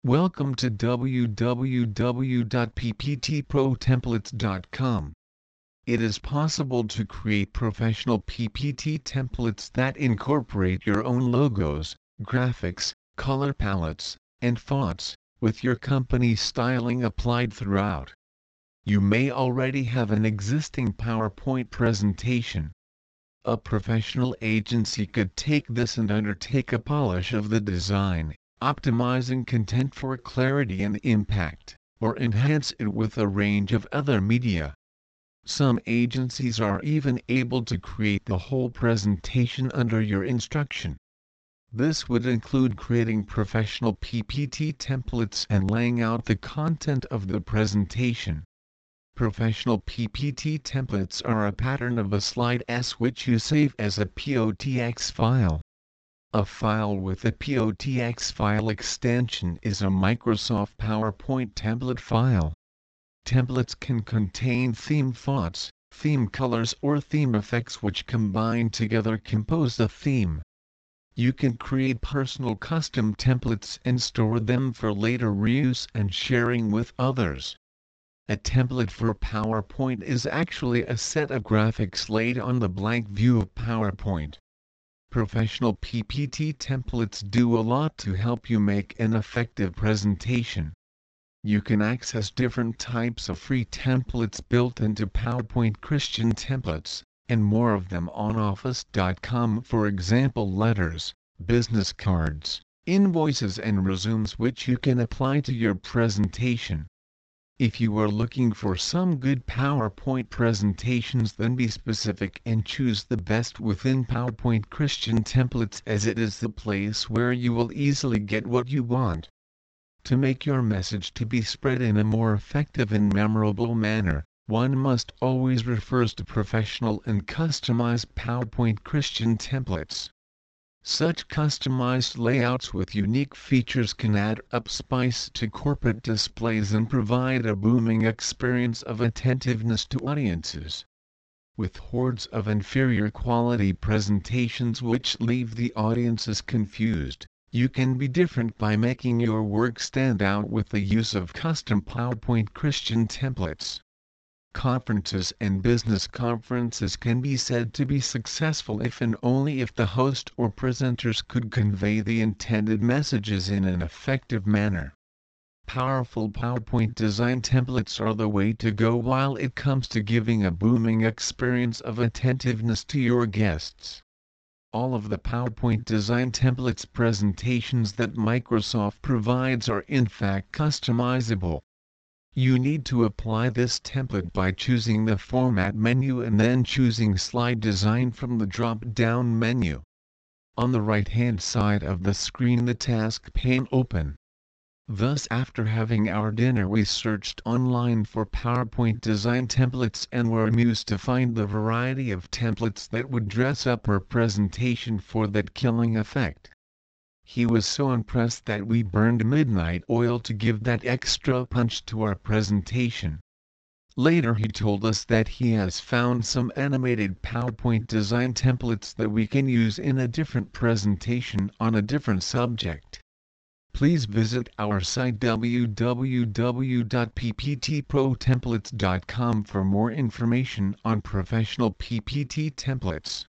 Welcome to www.pptprotemplates.com. It is possible to create professional PPT templates that incorporate your own logos, graphics, color palettes, and fonts, with your company's styling applied throughout. You may already have an existing PowerPoint presentation. A professional agency could take this and undertake a polish of the design, optimizing content for clarity and impact, or enhance it with a range of other media. Some agencies are even able to create the whole presentation under your instruction. This would include creating professional PPT templates and laying out the content of the presentation. Professional PPT templates are a pattern of a slide which you save as a POTX file. A file with a POTX file extension is a Microsoft PowerPoint template file. Templates can contain theme fonts, theme colors or theme effects which combined together compose a theme. You can create personal custom templates and store them for later reuse and sharing with others. A template for PowerPoint is actually a set of graphics laid on the blank view of PowerPoint. Professional PPT templates do a lot to help you make an effective presentation. You can access different types of free templates built into PowerPoint Christian templates, and more of them on office.com, for example letters, business cards, invoices and resumes which you can apply to your presentation. If you are looking for some good PowerPoint presentations, then be specific and choose the best within PowerPoint Christian templates, as it is the place where you will easily get what you want. To make your message to be spread in a more effective and memorable manner, one must always refer to professional and customized PowerPoint Christian templates. Such customized layouts with unique features can add up spice to corporate displays and provide a booming experience of attentiveness to audiences. With hordes of inferior quality presentations which leave the audiences confused, you can be different by making your work stand out with the use of custom PowerPoint Christian templates. Conferences and business conferences can be said to be successful if and only if the host or presenters could convey the intended messages in an effective manner. Powerful PowerPoint design templates are the way to go while it comes to giving a booming experience of attentiveness to your guests. All of the PowerPoint design templates presentations that Microsoft provides are in fact customizable. You need to apply this template by choosing the Format menu and then choosing Slide Design from the drop-down menu. On the right-hand side of the screen the task pane open. Thus, after having our dinner, we searched online for PowerPoint design templates and were amused to find the variety of templates that would dress up our presentation for that killing effect. He was so impressed that we burned midnight oil to give that extra punch to our presentation. Later he told us that he has found some animated PowerPoint design templates that we can use in a different presentation on a different subject. Please visit our site www.pptprotemplates.com for more information on professional PPT templates.